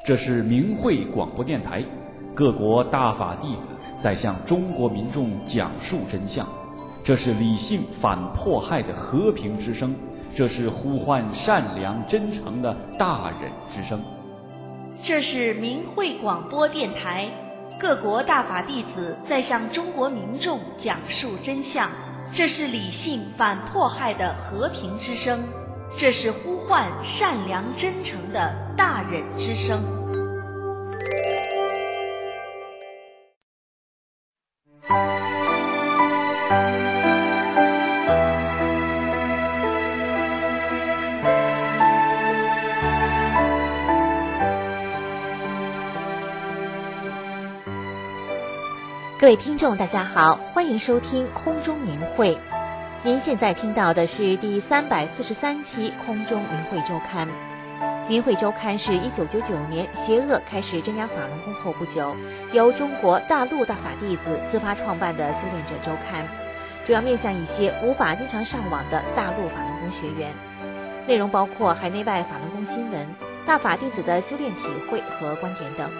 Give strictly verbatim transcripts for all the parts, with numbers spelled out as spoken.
这是明慧广播电台，各国大法弟子在向中国民众讲述真相。这是理性反迫害的和平之声，这是呼唤善良真诚的大忍之声。 这是明慧广播电台，各国大法弟子在向中国民众讲述真相。这是理性反迫害的和平之声，这是呼唤善良真诚的大忍之声。 各位听众大家好，欢迎收听空中明慧。您现在听到的是第三百四十三期空中明慧周刊。明慧周刊是一九九九年邪恶开始镇压法轮功后不久，由中国大陆大法弟子自发创办的修炼者周刊，主要面向一些无法经常上网的大陆法轮功学员，内容包括海内外法轮功新闻、大法弟子的修炼体会和观点等。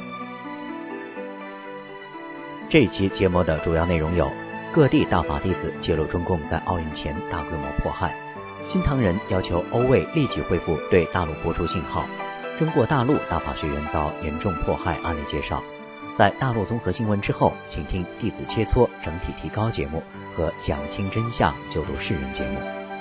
这一期节目的主要内容有：各地大法弟子揭露中共在奥运前大规模迫害，新唐人要求欧卫立即恢复对大陆播出信号，中国大陆大法学员遭严重迫害案例介绍。在大陆综合新闻之后，请听弟子切磋整体提高节目和讲清真相救度世人节目。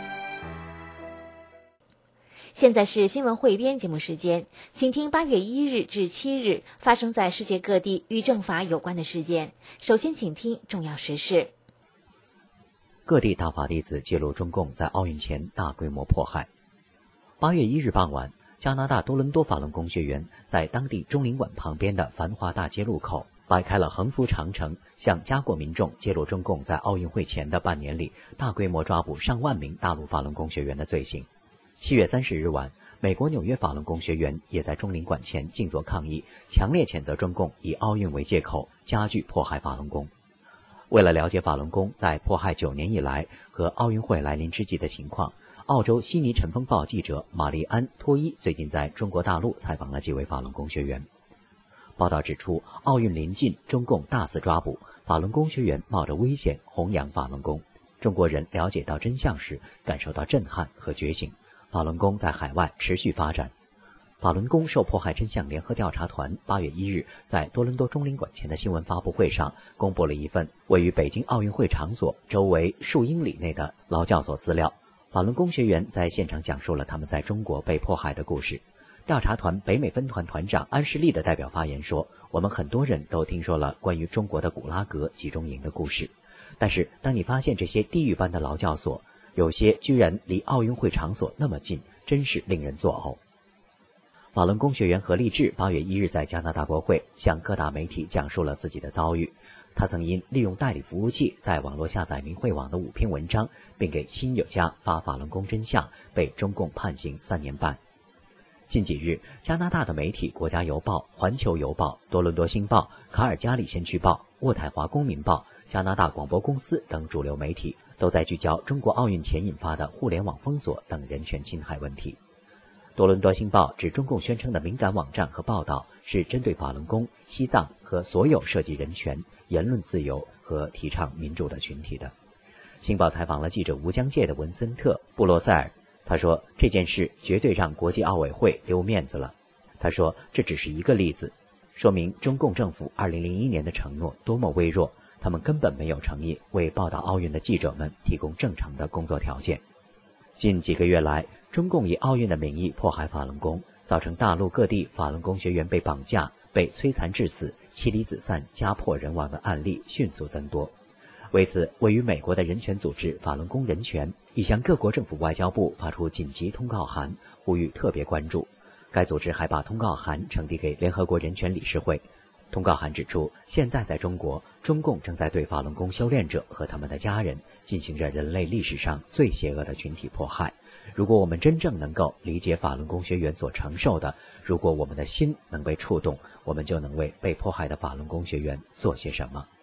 现在是新闻汇编节目时间，请听八月一日至七日发生在世界各地与政法有关的事件。首先请听重要时事。 各地大法弟子揭露中共在奥运前大规模迫害。八月一日傍晚，加拿大多伦多法轮功学员在当地中领馆旁边的繁华大街路口摆开了横幅长城，向加国民众揭露中共在奥运会前的半年里大规模抓捕上万名大陆法轮功学员的罪行。七月三十日晚，美国纽约法轮功学员也在中领馆前静坐抗议，强烈谴责中共以奥运为借口加剧迫害法轮功。为了了解法轮功在迫害九年以来和奥运会来临之际的情况，澳洲悉尼晨风报记者玛丽安·托伊最近在中国大陆采访了几位法轮功学员。报道指出，奥运临近，中共大肆抓捕法轮功学员，冒着危险弘扬法轮功。中国人了解到真相时，感受到震撼和觉醒。法轮功在海外持续发展。法轮功受迫害真相联合调查团八月一日在多伦多中领馆前的新闻发布会上，公布了一份位于北京奥运会场所周围数英里内的劳教所资料。法轮功学员在现场讲述了他们在中国被迫害的故事。调查团北美分团团长安世利的代表发言说：“我们很多人都听说了关于中国的古拉格集中营的故事，但是当你发现这些地狱般的劳教所，有些居然离奥运会场所那么近，真是令人作呕。”法轮功学员何立志八月一日在加拿大国会向各大媒体讲述了自己的遭遇。他曾因利用代理服务器在网络下载明慧网的五篇文章，并给亲友家发法轮功真相，被中共判刑三年半。近几日，加拿大的媒体《国家邮报》、《环球邮报》、《多伦多星报》、《卡尔加里先驱报》、渥太华公民报、加拿大广播公司等主流媒体都在聚焦中国奥运前引发的互联网封锁等人权侵害问题。多伦多星报指中共宣称的敏感网站和报道是针对法轮功、西藏和所有涉及人权、言论自由和提倡民主的群体的。星报采访了记者无疆界的文森特·布洛塞尔，他说这件事绝对让国际奥委会丢面子了。他说这只是一个例子，说明中共政府二零零一年的承诺多么微弱，他们根本没有诚意为报道奥运的记者们提供正常的工作条件。近几个月来，中共以奥运的名义迫害法轮功，造成大陆各地法轮功学员被绑架、被摧残致死、妻离子散、家破人亡的案例迅速增多。为此，位于美国的人权组织法轮功人权已向各国政府外交部发出紧急通告函，呼吁特别关注。该组织还把通告函呈递给联合国人权理事会。通告函指出，现在在中国，中共正在对法轮功修炼者和他们的家人进行着人类历史上最邪恶的群体迫害。如果我们真正能够理解法轮功学员所承受的，如果我们的心能被触动，我们就能为被迫害的法轮功学员做些什么。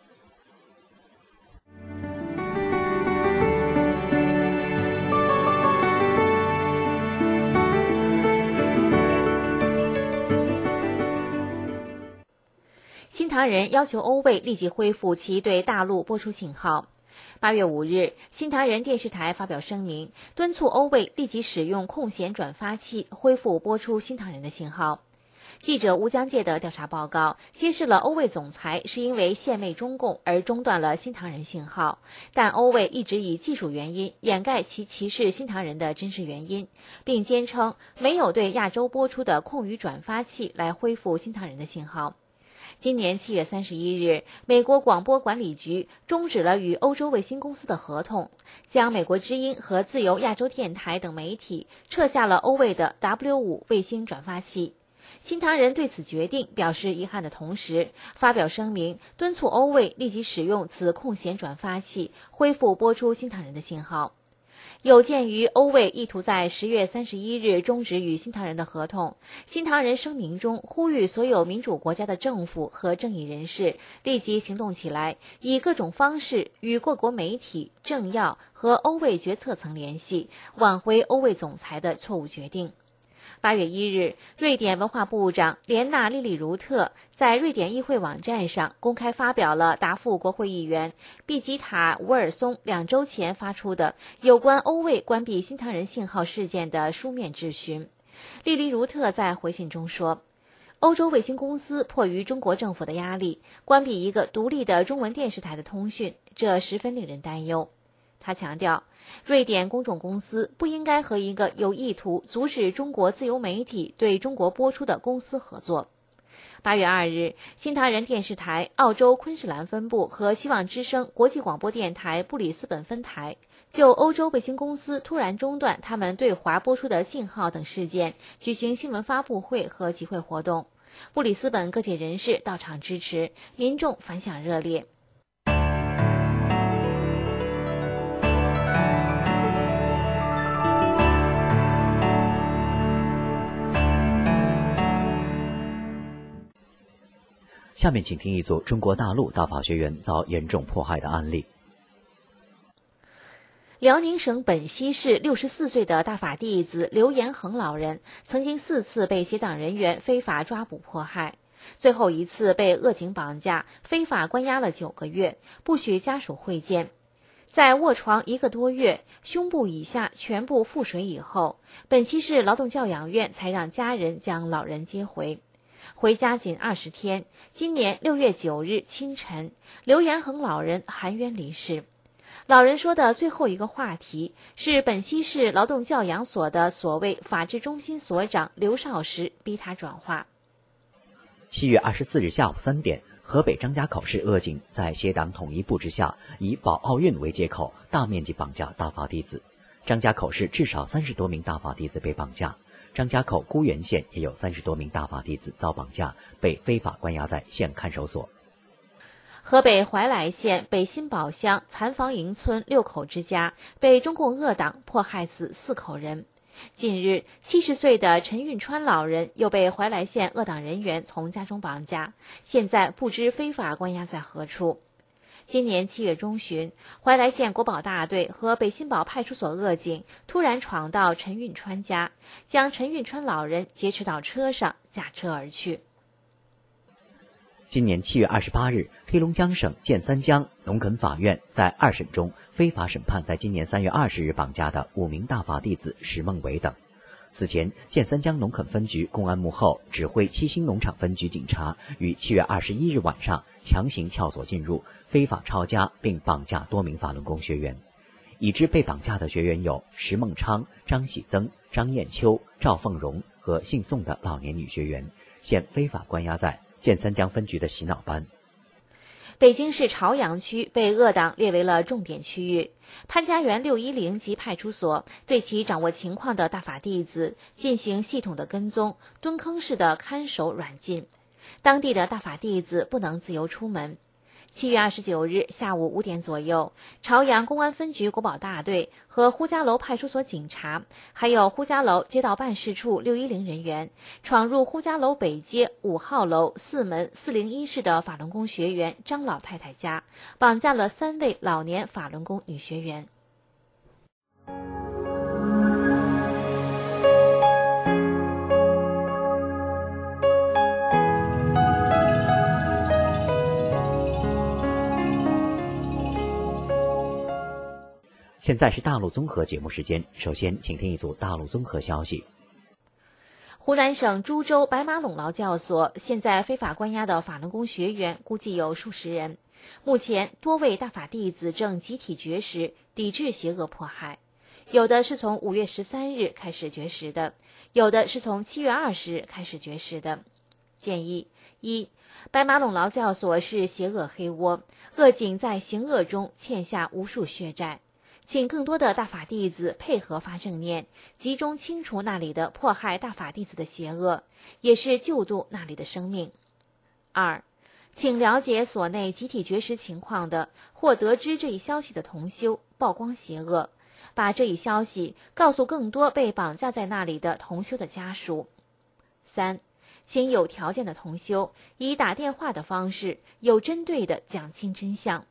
唐人要求欧卫立即恢复其对大陆播出信号。八月五日，新唐人电视台发表声明，敦促欧卫立即使用空闲转发器恢复播出新唐人的信号。记者吴江介的调查报告揭示了欧卫总裁是因为献媚中共而中断了新唐人信号，但欧卫一直以技术原因掩盖其歧视新唐人的真实原因，并坚称没有对亚洲播出的空余转发器来恢复新唐人的信号。今年七月三十一日，美国广播管理局终止了与欧洲卫星公司的合同，将美国之音和自由亚洲电台等媒体撤下了欧卫的 W 五 卫星转发器。新唐人对此决定表示遗憾的同时，发表声明敦促欧卫立即使用此空闲转发器恢复播出新唐人的信号。有鉴于欧卫意图在十月三十一日终止与新唐人的合同，新唐人声明中呼吁所有民主国家的政府和正义人士立即行动起来，以各种方式与各国媒体、政要和欧卫决策层联系，挽回欧卫总裁的错误决定。八月一日，瑞典文化部长莲娜·利利如特在瑞典议会网站上公开发表了答复国会议员毕吉塔·伍尔松两周前发出的有关欧卫关闭新唐人信号事件的书面质询。利利如特在回信中说，欧洲卫星公司迫于中国政府的压力，关闭一个独立的中文电视台的通讯，这十分令人担忧。他强调，瑞典公众公司不应该和一个有意图阻止中国自由媒体对中国播出的公司合作。八月二日，新唐人电视台澳洲昆士兰分部和希望之声国际广播电台布里斯本分台就欧洲卫星公司突然中断他们对华播出的信号等事件举行新闻发布会和集会活动。布里斯本各界人士到场支持，民众反响热烈。 下面请听一组中国大陆大法学员遭严重迫害的案例。 辽宁省本溪市六十四岁的大法弟子刘延恒老人，曾经四次被协党人员非法抓捕迫害，最后一次被恶警绑架，非法关押了九个月，不许家属会见。在卧床一个多月，胸部以下全部腹水以后，本溪市劳动教养院才让家人将老人接回。回家仅二十天，今年六月九日清晨，刘延恒老人含冤离世。老人说的最后一个话题是本溪市劳动教养所的所谓法治中心所长刘少时逼他转化。 七月二十四日下午三点，河北张家口市恶警在协党统一部之下，以保奥运为借口，大面积绑架大法弟子。张家口市至少三十多名大法弟子被绑架。张家口孤源县也有三十多名大法弟子遭绑架，被非法关押在县看守所。 河北怀来县北新堡乡残房营村六口之家被中共恶党迫害死四口人。近日，七十岁的陈运川老人又被怀来县恶党人员从家中绑架，现在不知非法关押在何处。今年七月中旬，怀来县国保大队和北新堡派出所恶警突然闯到陈运川家，将陈运川老人劫持到车上，驾车而去。 今年七月二十八日，黑龙江省建三江农垦法院在二审中非法审判在今年三月二十日绑架的五名大法弟子石梦伟等。此前，建三江农垦分局公安幕后指挥七星农场分局警察于七月二十一日晚上强行撬锁进入，非法抄家并绑架多名法轮功学员。已知被绑架的学员有石梦昌、张喜增、张艳秋、赵凤荣和姓宋的老年女学员，现非法关押在建三江分局的洗脑班。 北京市朝阳区被恶党列为了重点区域，潘家园六一零级派出所对其掌握情况的大法弟子进行系统的跟踪，蹲坑式的看守软禁，当地的大法弟子不能自由出门。七月二十九日下午五点左右，朝阳公安分局国保大队和呼家楼派出所警察，还有呼家楼街道办事处六一零人员，闯入呼家楼北街五号楼四门四零一室的法轮功学员张老太太家，绑架了三位老年法轮功女学员。 现在是大陆综合节目时间，首先请听一组大陆综合消息。 湖南省株洲白马陇劳教所现在非法关押的法轮功学员估计有数十人，目前多位大法弟子正集体绝食，抵制邪恶迫害。有的是从五月十三日开始绝食的，有的是从七月二十日开始绝食的。建议一，白马陇劳教所是邪恶黑窝，恶警在行恶中欠下无数血债，请更多的大法弟子配合发正念，集中清除那里的迫害大法弟子的邪恶，也是救度那里的生命。二，请了解所内集体绝食情况的或得知这一消息的同修曝光邪恶，把这一消息告诉更多被绑架在那里的同修的家属。三，请有条件的同修以打电话的方式有针对的讲清真相。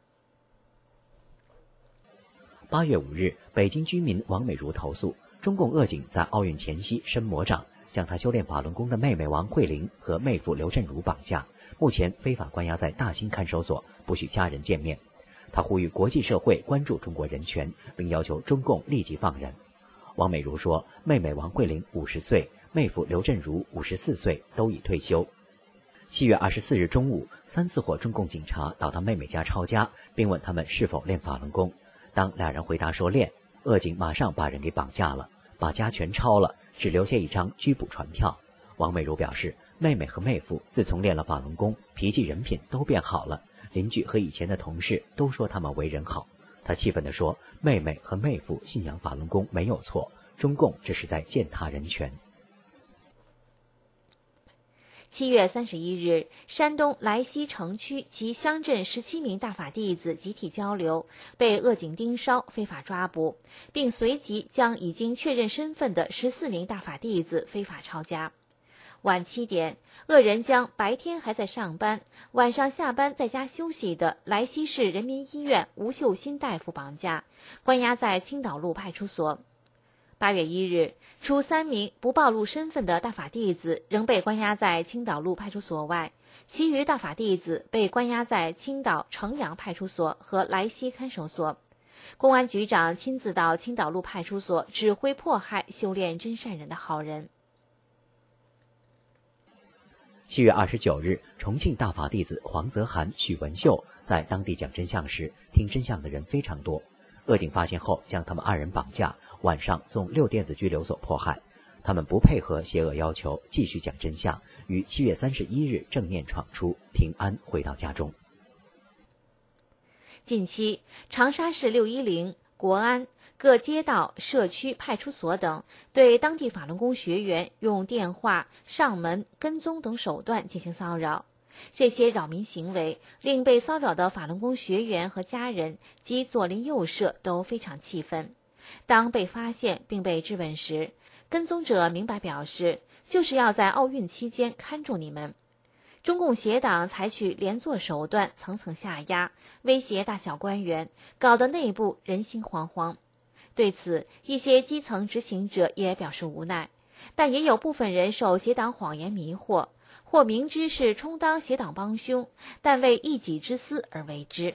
八月五日，北京居民王美如投诉，中共恶警在奥运前夕伸魔掌，将她修炼法轮功的妹妹王慧玲和妹夫刘振儒绑架，目前非法关押在大兴看守所，不许家人见面。她呼吁国际社会关注中国人权，并要求中共立即放人。王美如说，妹妹王慧玲五十岁，妹夫刘振儒五十四岁，都已退休。七月二十四日中午，三四伙中共警察到她妹妹家抄家，并问他们是否练法轮功。当俩人回答说练，恶警马上把人给绑架了，把家全抄了，只留下一张拘捕传票。王美如表示，妹妹和妹夫自从练了法轮功，脾气人品都变好了，邻居和以前的同事都说他们为人好。她气愤地说，妹妹和妹夫信仰法轮功没有错，中共这是在践踏人权。 七月三十一日，山东莱西城区其乡镇十七名大法弟子集体交流，被恶警盯梢非法抓捕，并随即将已经确认身份的十四名大法弟子非法抄家。晚七点，恶人将白天还在上班，晚上下班在家休息的莱西市人民医院吴秀新大夫绑架，关押在青岛路派出所。八月一日，除三名不暴露身份的大法弟子仍被关押在青岛路派出所外，其余大法弟子被关押在青岛城阳派出所和莱西看守所。公安局长亲自到青岛路派出所指挥迫害修炼真善人的好人。 七月二十九日，重庆大法弟子黄泽涵、许文秀在当地讲真相时，听真相的人非常多。恶警发现后，将他们二人绑架，晚上送六电子拘留所迫害。他们不配合邪恶要求，继续讲真相，于七月三十一日正念闯出，平安回到家中。 近期，长沙市六一零、国安、各街道、社区、派出所等对当地法轮功学员用电话、上门、跟踪等手段进行骚扰。这些扰民行为令被骚扰的法轮功学员和家人及左邻右舍都非常气愤。当被发现并被质问时，跟踪者明白表示，就是要在奥运期间看住你们。中共邪党采取连坐手段，层层下压，威胁大小官员，搞得内部人心惶惶。对此，一些基层执行者也表示无奈，但也有部分人受邪党谎言迷惑，或明知是充当邪党帮凶，但为一己之私而为之。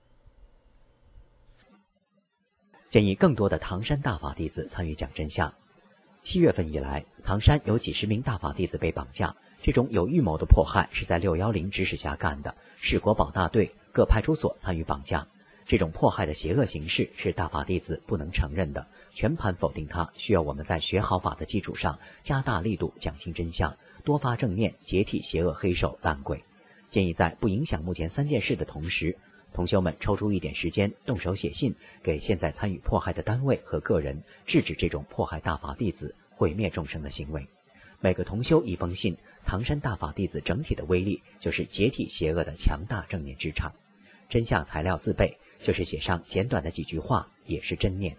建议更多的唐山大法弟子参与讲真相。七月份以来，唐山有几十名大法弟子被绑架，这种有预谋的迫害是在六一零指使下干的，市国保大队、各派出所参与绑架。这种迫害的邪恶形式是大法弟子不能承认的，全盘否定它，需要我们在学好法的基础上，加大力度讲清真相，多发正念，解体邪恶黑手烂鬼。建议在不影响目前三件事的同时，同修们抽出一点时间，动手写信给现在参与迫害的单位和个人，制止这种迫害大法弟子、毁灭众生的行为。每个同修一封信，唐山大法弟子整体的威力就是解体邪恶的强大正念之场。真相材料自备，就是写上简短的几句话，也是真念。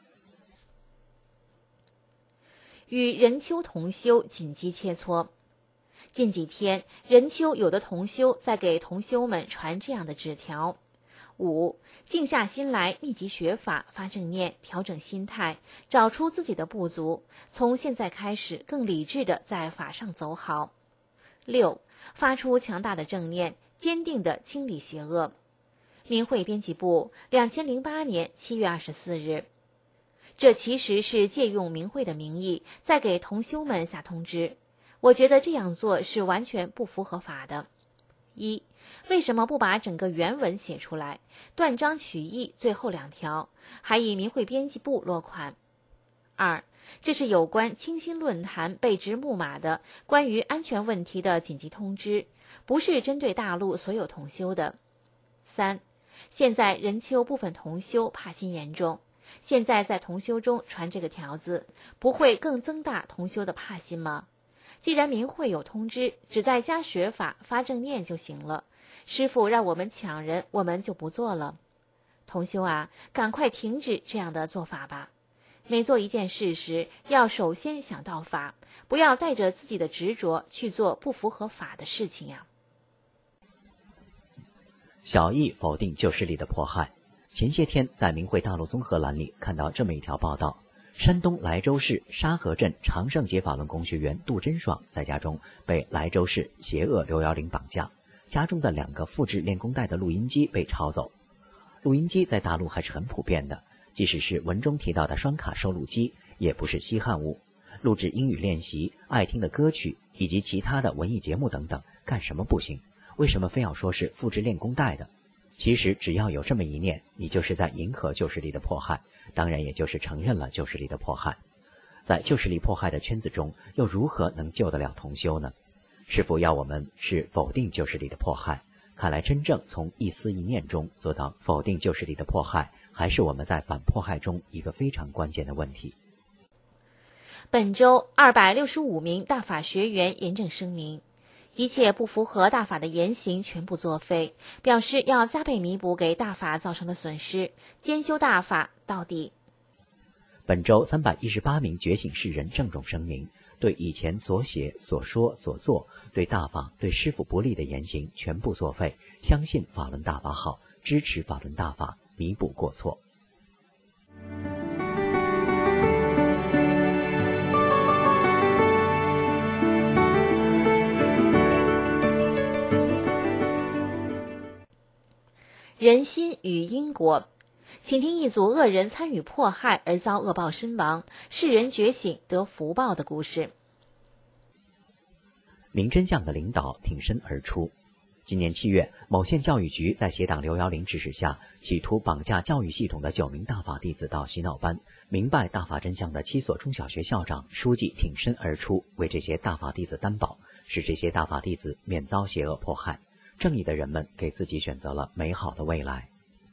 与任丘同修紧急切磋。近几天，任丘有的同修在给同修们传这样的纸条：五、静下心来，密集学法，发正念，调整心态，找出自己的不足，从现在开始更理智的在法上走好。六、发出强大的正念，坚定的清理邪恶。 明慧编辑部，两千零八年七月二十四日。这其实是借用明慧的名义，在给同修们下通知。我觉得这样做是完全不符合法的。一，为什么不把整个原文写出来，断章取义最后两条，还以明慧编辑部落款？二，这是有关清新论坛被指木马的关于安全问题的紧急通知，不是针对大陆所有同修的。三，现在人丘部分同修怕心严重，现在在同修中传这个条子，不会更增大同修的怕心吗？既然明慧有通知，只在家学法发正念就行了，师父让我们抢人，我们就不做了。同修啊，赶快停止这样的做法吧。每做一件事时，要首先想到法，不要带着自己的执着去做不符合法的事情呀。 小易否定旧势力的迫害。前些天在明慧大陆综合栏里看到这么一条报道：山东莱州市沙河镇常胜节法轮功学员杜真爽在家中被莱州市邪恶六一零绑架，家中的两个复制练功带的录音机被抄走。录音机在大陆还是很普遍的，即使是文中提到的双卡收录机，也不是稀罕物。录制英语练习、爱听的歌曲以及其他的文艺节目等等，干什么不行？为什么非要说是复制练功带的？其实只要有这么一念，你就是在迎合旧势力的迫害，当然也就是承认了旧势力的迫害。在旧势力迫害的圈子中，又如何能救得了同修呢？师父要我们是否定旧势力的迫害，看来真正从一思一念中做到否定旧势力的迫害，还是我们在反迫害中一个非常关键的问题。 本周二百六十五名大法学员严正声明，一切不符合大法的言行全部作废，表示要加倍弥补给大法造成的损失，兼修大法到底。 本周三百一十八名觉醒世人郑重声明，对以前所写、所说、所做对大法、对师父不利的言行全部作废，相信法轮大法好，支持法轮大法，弥补过错。 人心与因果，请听一组恶人参与迫害而遭恶报身亡，世人觉醒得福报的故事。 明真相的领导挺身而出。今年七月，某县教育局在邪党刘瑶玲指使下，企图绑架教育系统的九名大法弟子到洗脑班。明白大法真相的七所中小学校长、书记挺身而出，为这些大法弟子担保，使这些大法弟子免遭邪恶迫害。正义的人们给自己选择了美好的未来。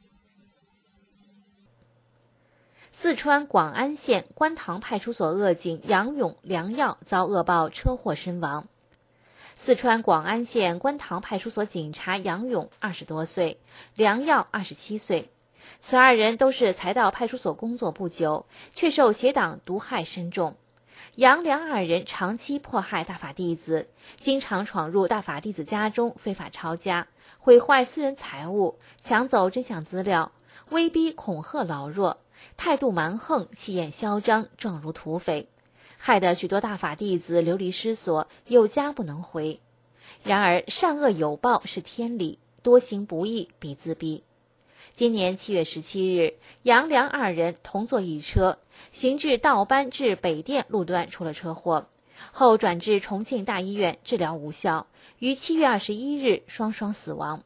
四川广安县观塘派出所恶警杨勇、梁耀遭恶报车祸身亡。四川广安县观塘派出所警察杨勇二十多岁，梁耀二十七岁，此二人都是才到派出所工作不久，却受邪党毒害深重。杨梁二人长期迫害大法弟子，经常闯入大法弟子家中非法抄家，毁坏私人财物，抢走真相资料，威逼恐吓老弱，态度蛮横，气焰嚣张，状如土匪，害得许多大法弟子流离失所，有家不能回。然而善恶有报是天理，多行不义必自毙。今年七月十七日，杨梁二人同坐一车，行至道班至北店路段出了车祸，后转至重庆大医院治疗无效，于七月二十一日双双死亡。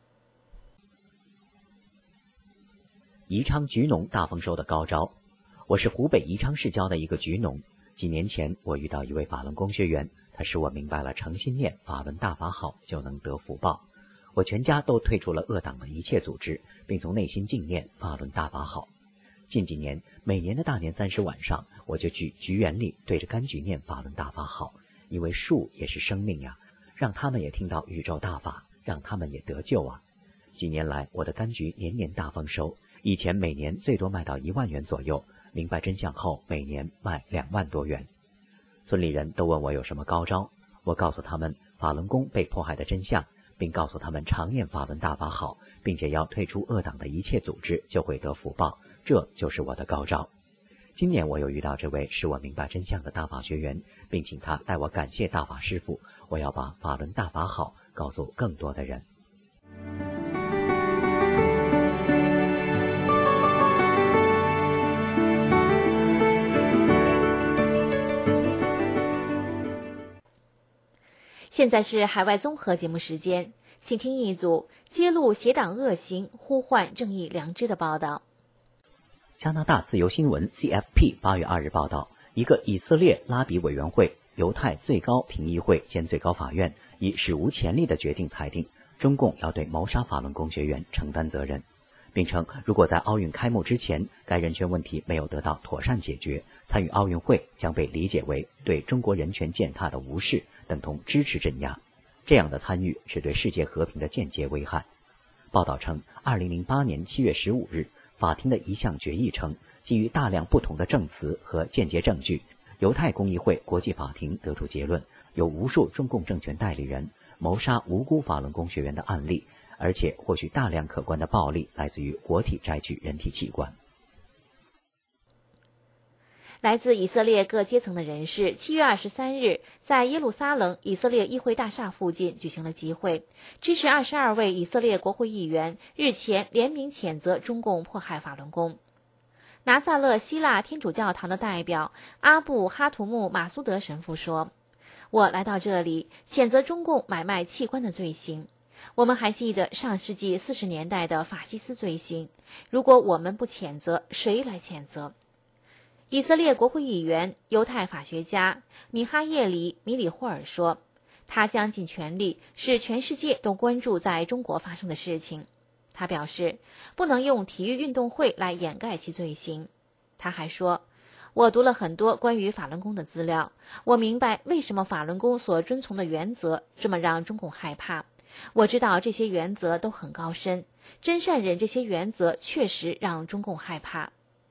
宜昌菊农大丰收的高招。我是湖北宜昌市郊的一个菊农。几年前，我遇到一位法轮功学员，他使我明白了诚心念法轮大法好就能得福报。我全家都退出了恶党的一切组织，并从内心敬念法轮大法好。近几年，每年的大年三十晚上，我就去菊园里对着柑橘念法轮大法好，因为树也是生命呀，让他们也听到宇宙大法，让他们也得救啊。几年来，我的柑橘年年大丰收，以前每年最多卖到一万元左右，明白真相后，每年卖两万多元。村里人都问我有什么高招，我告诉他们法轮功被迫害的真相，并告诉他们常念法轮大法好，并且要退出恶党的一切组织，就会得福报，这就是我的高招。今年我又遇到这位使我明白真相的大法学员，并请他代我感谢大法师父，我要把法轮大法好告诉更多的人。 现在是海外综合节目时间，请听一组揭露邪党恶行、呼唤正义良知的报道。 加拿大自由新闻 C F P 八月二日报道，一个以色列拉比委员会、犹太最高评议会兼最高法院以史无前例的决定裁定，中共要对谋杀法轮功学员承担责任，并称如果在奥运开幕之前该人权问题没有得到妥善解决，参与奥运会将被理解为对中国人权践踏的无视，等同支持镇压。这样的参与是对世界和平的间接危害。报道称，二零零八年七月十五日，法庭的一项决议称，基于大量不同的证词和间接证据，犹太公议会国际法庭得出结论，有无数中共政权代理人谋杀无辜法轮功学员的案例，而且获取大量可观的暴力来自于活体摘取人体器官。 来自以色列各阶层的人士七月二十三日在耶路撒冷以色列议会大厦附近举行了集会，支持二十二位以色列国会议员日前联名谴责中共迫害法轮功。拿撒勒希腊天主教堂的代表阿布哈图木马苏德神父说，我来到这里谴责中共买卖器官的罪行。我们还记得上世纪四十年代的法西斯罪行，如果我们不谴责，谁来谴责？以色列国会议员、犹太法学家米哈耶里·米里霍尔说，他将尽全力使全世界都关注在中国发生的事情。他表示，不能用体育运动会来掩盖其罪行。他还说，我读了很多关于法轮功的资料，我明白为什么法轮功所遵从的原则这么让中共害怕。我知道这些原则都很高深，真善忍这些原则确实让中共害怕。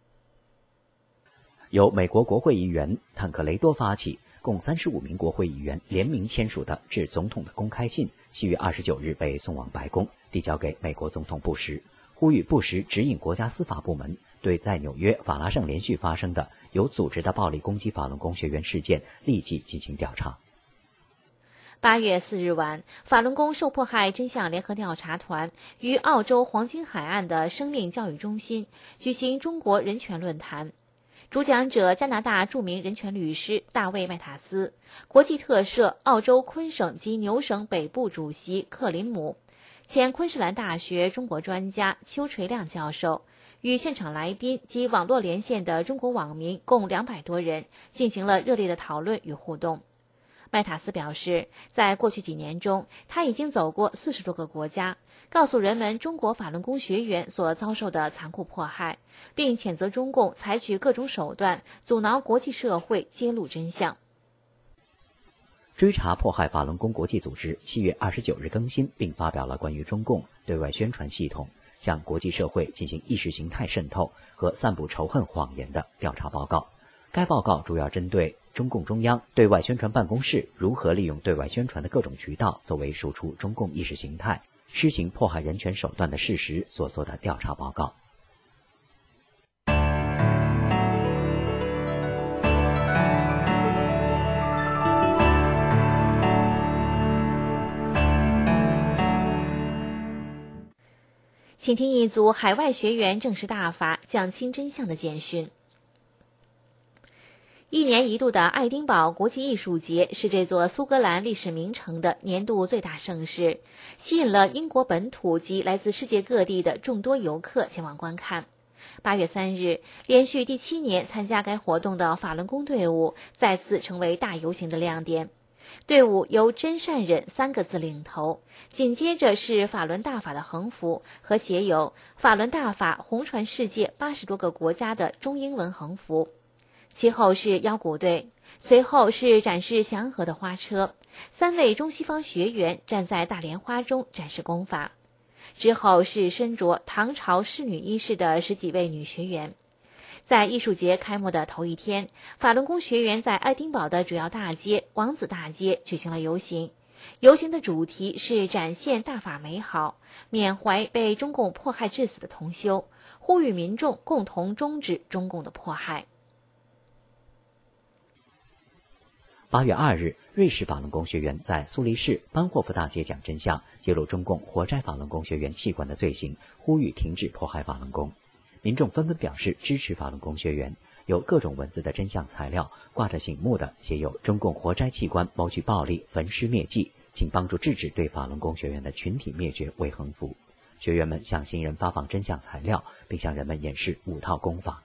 由美国国会议员坦克雷多发起，共三十五名国会议员联名签署的致总统的公开信，七月二十九日被送往白宫，递交给美国总统布什，呼吁布什指引国家司法部门对在纽约法拉盛连续发生的有组织的暴力攻击法轮功学员事件立即进行调查。 八月四日晚，法轮功受迫害真相联合调查团于澳洲黄金海岸的生命教育中心举行中国人权论坛。主讲者加拿大著名人权律师大卫·麦塔斯，国际特赦澳洲昆省及牛省北部主席克林姆，前昆士兰大学中国专家邱垂亮教授，与现场来宾及网络连线的中国网民共两百多人进行了热烈的讨论与互动。麦塔斯表示，在过去几年中，他已经走过四十多个国家，告诉人们中国法轮功学员所遭受的残酷迫害，并谴责中共采取各种手段阻挠国际社会揭露真相。 追查迫害法轮功国际组织七月二十九日更新并发表了关于中共对外宣传系统向国际社会进行意识形态渗透和散布仇恨谎言的调查报告。该报告主要针对中共中央对外宣传办公室如何利用对外宣传的各种渠道作为输出中共意识形态、施行迫害人权手段的事实所做的调查报告。 请听一组海外学员正式大法讲清真相的简讯。一年一度的爱丁堡国际艺术节是这座苏格兰历史名城的年度最大盛事，吸引了英国本土及来自世界各地的众多游客前往观看。八月三日，连续第七年参加该活动的法轮功队伍再次成为大游行的亮点。队伍由真善忍三个字领头，紧接着是法轮大法的横幅和写有法轮大法红传世界八十多个国家的中英文横幅。其后是腰鼓队，随后是展示祥和的花车，三位中西方学员站在大莲花中展示功法。之后是身着唐朝仕女衣饰的十几位女学员。在艺术节开幕的头一天，法轮功学员在爱丁堡的主要大街王子大街举行了游行。游行的主题是展现大法美好，缅怀被中共迫害致死的同修，呼吁民众共同终止中共的迫害。 八月二日，瑞士法轮功学员在苏黎世班霍夫大街讲真相，揭露中共活摘法轮功学员器官的罪行，呼吁停止迫害法轮功。民众纷纷表示支持法轮功学员， 有各种文字的真相材料，挂着醒目的写有中共活摘器官、谋取暴利、焚尸灭迹，请帮助制止对法轮功学员的群体灭绝为横幅。学员们向新人发放真相材料，并向人们演示五套功法。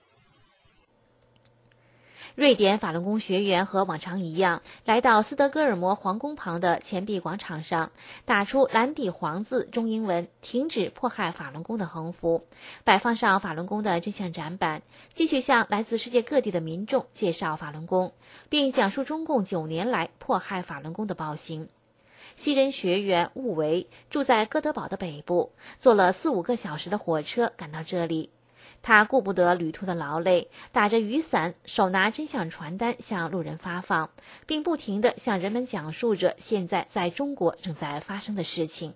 瑞典法轮功学员和往常一样，来到斯德哥尔摩皇宫旁的钱币广场上，打出蓝底黄字中英文“停止迫害法轮功”的横幅，摆放上法轮功的真相展板，继续向来自世界各地的民众介绍法轮功，并讲述中共九年来迫害法轮功的暴行。西人学员伍维住在哥德堡的北部，坐了四五个小时的火车赶到这里。他顾不得旅途的劳累，打着雨伞，手拿真相传单向路人发放，并不停地向人们讲述着现在在中国正在发生的事情。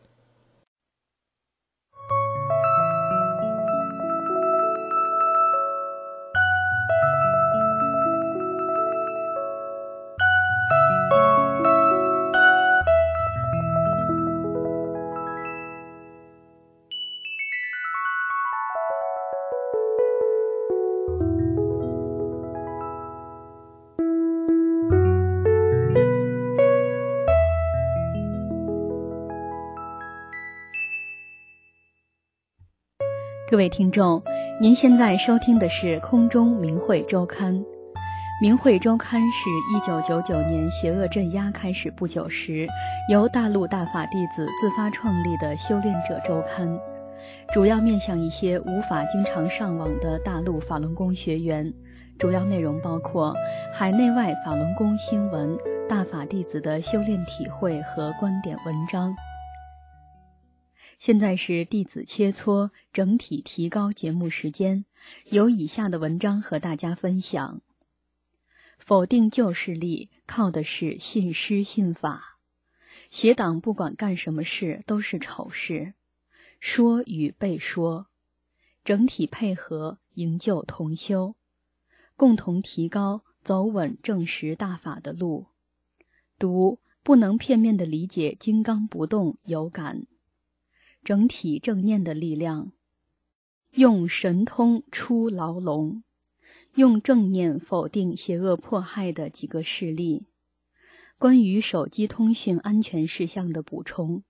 各位听众，您现在收听的是空中明慧周刊。明慧周刊是一九九九年邪恶镇压开始不久时，由大陆大法弟子自发创立的修炼者周刊，主要面向一些无法经常上网的大陆法轮功学员，主要内容包括海内外法轮功新闻、大法弟子的修炼体会和观点文章。现在是弟子切磋整体提高节目时间，有以下的文章和大家分享。否定旧势力靠的是信师信法，邪党不管干什么事都是丑事，说与被说，整体配合营救同修，共同提高走稳正实大法的路。读不能片面地理解金刚不动有感，整体正念的力量，用神通出牢笼，用正念否定邪恶迫害的几个事例，关于手机通讯安全事项的补充。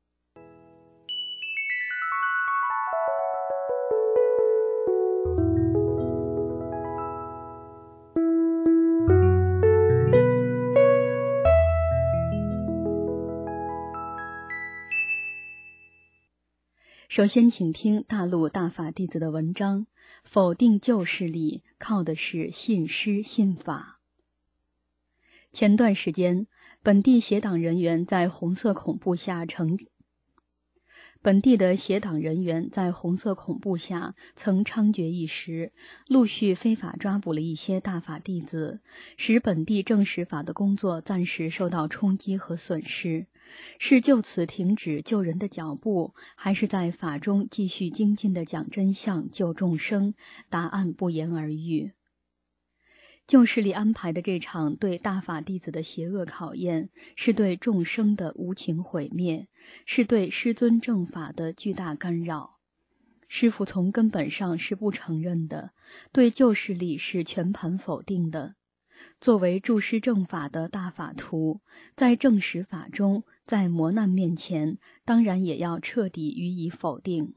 首先请听大陆大法弟子的文章，否定旧势力靠的是信师信法。前段时间，本地邪党人员在红色恐怖下成本地的邪党人员在红色恐怖下曾猖獗一时，陆续非法抓捕了一些大法弟子，使本地正实法的工作暂时受到冲击和损失。是就此停止救人的脚步，还是在法中继续精进地讲真相、救众生？答案不言而喻。旧势力安排的这场对大法弟子的邪恶考验，是对众生的无情毁灭，是对师尊正法的巨大干扰。师父从根本上是不承认的，对旧势力是全盘否定的。作为注师正法的大法徒，在正实法中，在磨难面前，当然也要彻底予以否定。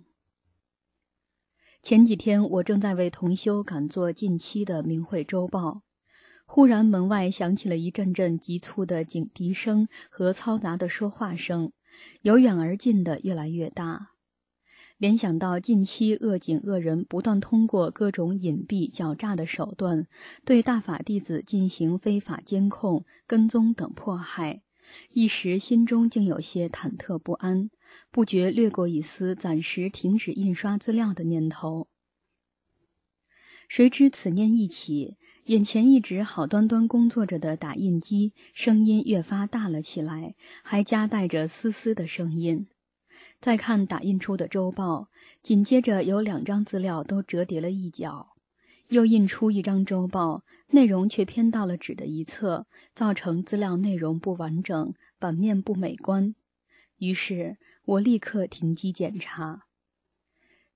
前几天我正在为同修赶做近期的明慧周报，忽然门外响起了一阵阵急促的警笛声和嘈杂的说话声，由远而近的越来越大。联想到近期恶警恶人不断通过各种隐蔽狡诈的手段，对大法弟子进行非法监控、跟踪等迫害，一时心中竟有些忐忑不安，不觉掠过一丝暂时停止印刷资料的念头。谁知此念一起，眼前一直好端端工作着的打印机声音越发大了起来，还夹带着嘶嘶的声音。再看打印出的周报，紧接着有两张资料都折叠了一角，又印出一张周报，内容却偏到了纸的一侧，造成资料内容不完整，版面不美观。于是我立刻停机检查。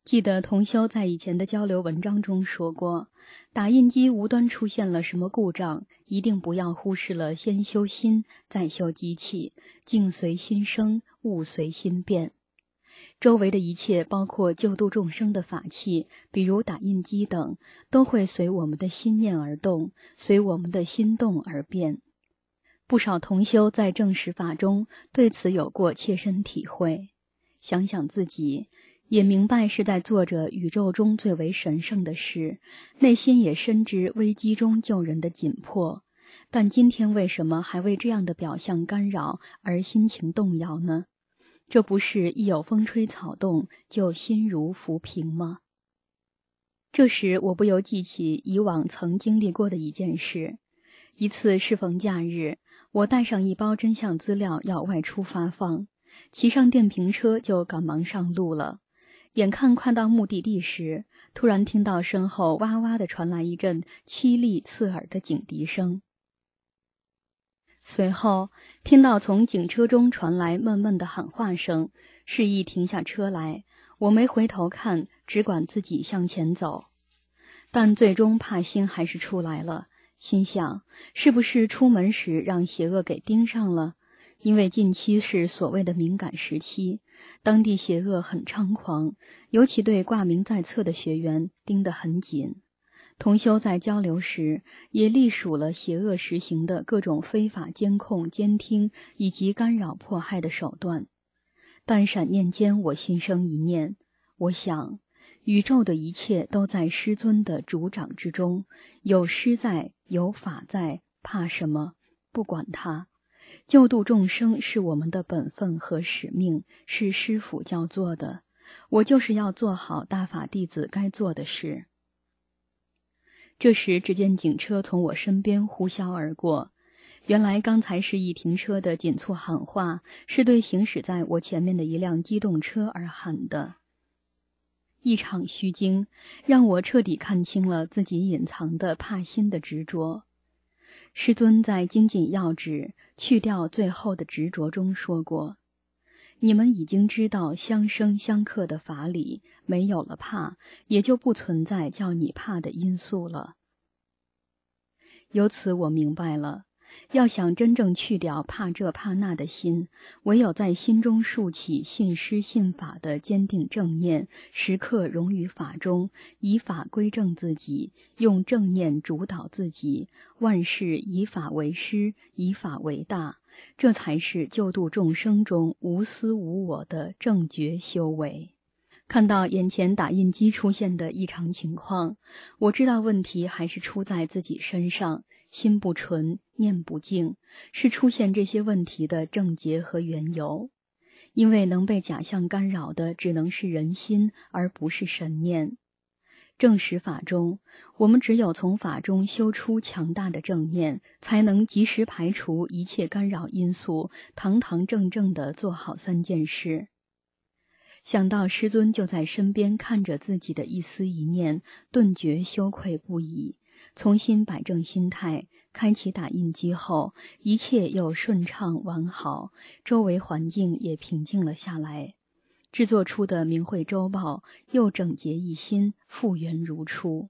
记得同修在以前的交流文章中说过，打印机无端出现了什么故障，一定不要忽视了先修心，再修机器，境随心生，物随心变。周围的一切，包括救度众生的法器，比如打印机等，都会随我们的心念而动，随我们的心动而变。不少同修在证实法中对此有过切身体会，想想自己，也明白是在做着宇宙中最为神圣的事，内心也深知危机中救人的紧迫，但今天为什么还为这样的表象干扰而心情动摇呢？这不是一有风吹草动就心如浮萍吗？这时我不由记起以往曾经历过的一件事。一次适逢假日，我带上一包真相资料要外出发放，骑上电瓶车就赶忙上路了。眼看快到目的地时，突然听到身后哇哇地传来一阵凄厉刺耳的警笛声。随后听到从警车中传来闷闷的喊话声，示意停下车来。我没回头看，只管自己向前走。但最终怕心还是出来了，心想是不是出门时让邪恶给盯上了？因为近期是所谓的敏感时期，当地邪恶很猖狂，尤其对挂名在册的学员盯得很紧。同修在交流时也历数了邪恶实行的各种非法监控、监听以及干扰迫害的手段。但闪念间我心生一念，我想宇宙的一切都在师尊的主掌之中，有师在，有法在，怕什么？不管它。救度众生是我们的本分和使命，是师父教做的，我就是要做好大法弟子该做的事。这时只见警车从我身边呼啸而过，原来刚才示意停车的紧促喊话，是对行驶在我前面的一辆机动车而喊的。一场虚惊，让我彻底看清了自己隐藏的怕心的执着。师尊在精进要旨去掉最后的执着中说过，你们已经知道相生相克的法理，没有了怕，也就不存在叫你怕的因素了。由此我明白了，要想真正去掉怕这怕那的心，唯有在心中竖起信师信法的坚定正念，时刻融于法中，以法归正自己，用正念主导自己，万事以法为师，以法为大，这才是救度众生中无私无我的正觉修为。看到眼前打印机出现的异常情况，我知道问题还是出在自己身上，心不纯，念不净，是出现这些问题的症结和缘由。因为能被假象干扰的只能是人心，而不是神念。正实法中，我们只有从法中修出强大的正念，才能及时排除一切干扰因素，堂堂正正地做好三件事。想到师尊就在身边看着自己的一思一念，顿觉羞愧不已，重新摆正心态，开启打印机后，一切又顺畅完好，周围环境也平静了下来。制作出的明慧周报又整洁一新，复原如初。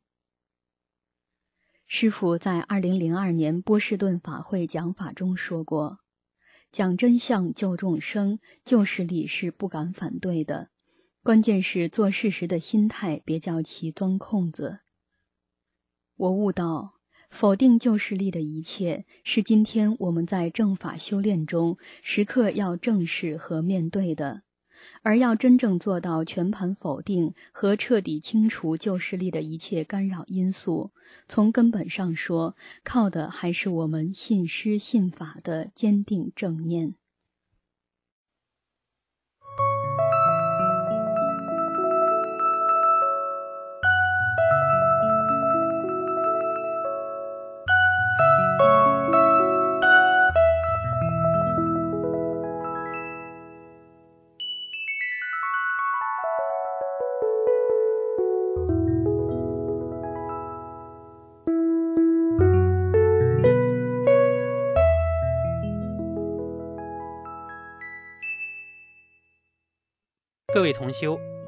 师父在二零零二年波士顿法会讲法中说过，讲真相救众生，旧势力是不敢反对的，关键是做事时的心态别叫其钻空子。我悟到，否定旧势力的一切，是今天我们在正法修炼中时刻要正视和面对的。而要真正做到全盘否定和彻底清除旧势力的一切干扰因素，从根本上说，靠的还是我们信师信法的坚定正念。 各位同修，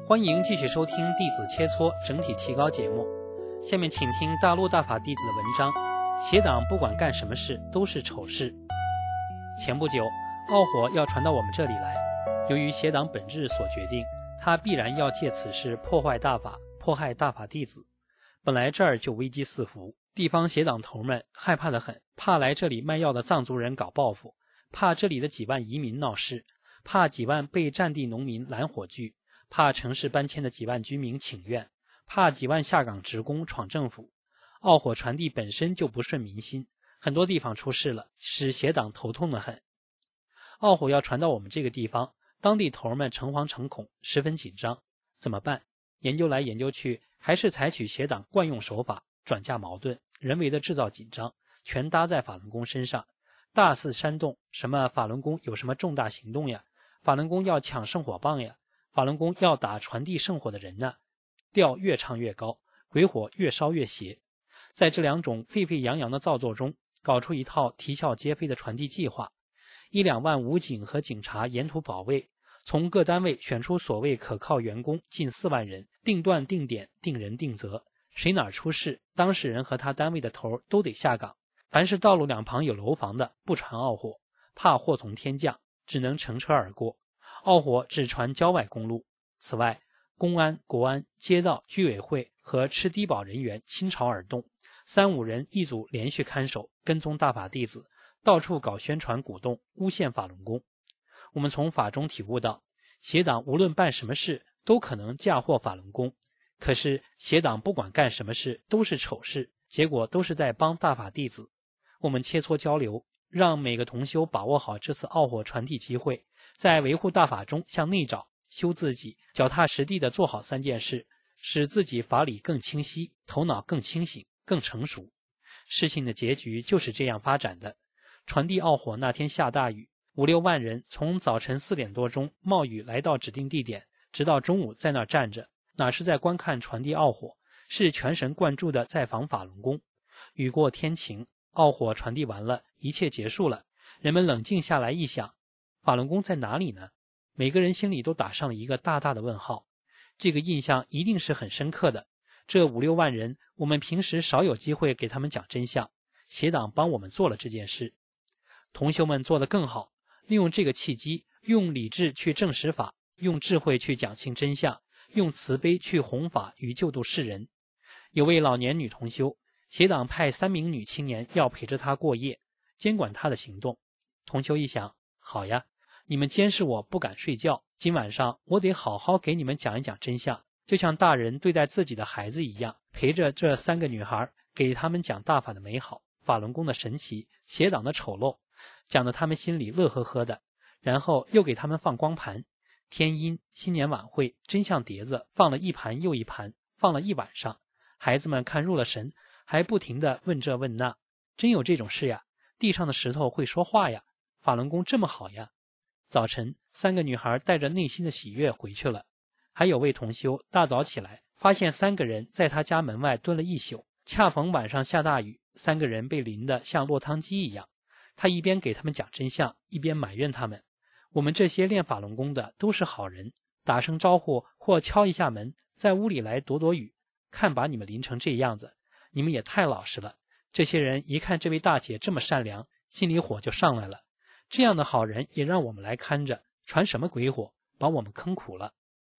欢迎继续收听弟子切磋整体提高节目。下面请听大陆大法弟子的文章，邪党不管干什么事都是丑事。前不久，傲火要传到我们这里来，由于邪党本质所决定，他必然要借此事破坏大法，迫害大法弟子。本来这儿就危机四伏，地方邪党头们害怕得很，怕来这里卖药的藏族人搞报复，怕这里的几万移民闹事，怕几万被占地农民拦火炬，怕城市搬迁的几万居民请愿，怕几万下岗职工闯政府。傲火传递本身就不顺民心，很多地方出事了，使邪党头痛得很。傲火要传到我们这个地方，当地头们诚惶诚恐，十分紧张，怎么办？研究来研究去，还是采取邪党惯用手法，转嫁矛盾，人为的制造紧张，全搭在法轮功身上，大肆煽动什么法轮功有什么重大行动呀，法轮功要抢圣火棒呀，法轮功要打传递圣火的人呢，调越唱越高，鬼火越烧越邪。在这两种沸沸扬扬的造作中，搞出一套啼笑皆非的传递计划，一两万武警和警察沿途保卫，从各单位选出所谓可靠员工近四万人，定段定点定人定责，谁哪儿出事，当事人和他单位的头都得下岗。凡是道路两旁有楼房的，不传傲火，怕祸从天降，只能乘车而过。傲火只传郊外公路。此外，公安、国安、街道、居委会和吃低保人员倾巢而动，三五人一组连续看守，跟踪大法弟子，到处搞宣传鼓动，诬陷法轮功。我们从法中体悟到，邪党无论办什么事都可能嫁祸法轮功，可是邪党不管干什么事都是丑事，结果都是在帮大法弟子。我们切磋交流，让每个同修把握好这次傲火传递机会，在维护大法中向内找，修自己，脚踏实地地做好三件事，使自己法理更清晰，头脑更清醒，更成熟。事情的结局就是这样发展的。传递傲火那天下大雨，五六万人从早晨四点多钟冒雨来到指定地点，直到中午在那儿站着，哪是在观看传递傲火，是全神贯注地在防法轮功。雨过天晴，傲火传递完了，一切结束了，人们冷静下来一想，法轮功在哪里呢？每个人心里都打上了一个大大的问号。这个印象一定是很深刻的。这五六万人，我们平时少有机会给他们讲真相，邪党帮我们做了这件事。同修们做得更好，利用这个契机，用理智去证实法，用智慧去讲清真相，用慈悲去弘法与救度世人。有位老年女同修，邪党派三名女青年要陪着她过夜，监管她的行动。同修一想，好呀，你们监视我不敢睡觉，今晚上我得好好给你们讲一讲真相，就像大人对待自己的孩子一样，陪着这三个女孩，给他们讲大法的美好，法轮功的神奇，邪党的丑陋，讲得他们心里乐呵呵的。然后又给他们放光盘，天音、新年晚会、真相碟子放了一盘又一盘，放了一晚上，孩子们看入了神，还不停地问这问那。真有这种事呀？地上的石头会说话呀？法轮功这么好呀？早晨，三个女孩带着内心的喜悦回去了。还有位同修大早起来，发现三个人在他家门外蹲了一宿，恰逢晚上下大雨，三个人被淋得像落汤鸡一样。他一边给他们讲真相，一边埋怨他们，我们这些练法轮功的都是好人，打声招呼或敲一下门，在屋里来躲躲雨，看把你们淋成这样子，你们也太老实了。这些人一看这位大姐这么善良，心里火就上来了，这样的好人也让我们来看着，传什么鬼火，把我们坑苦了。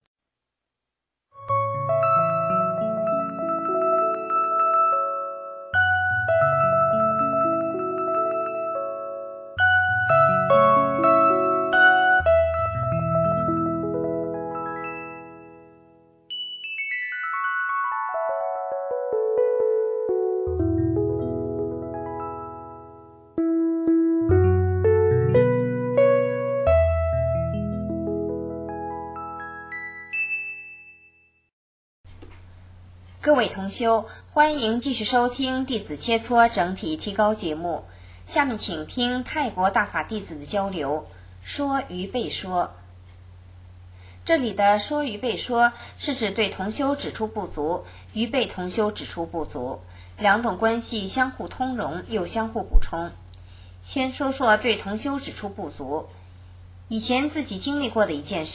各位同修，欢迎继续收听弟子切磋整体提高节目。下面请听泰国大法弟子的交流，说与被说。这里的说与被说是指对同修指出不足，与被同修指出不足，两种关系相互通融又相互补充。先说说对同修指出不足。以前自己经历过的一件事，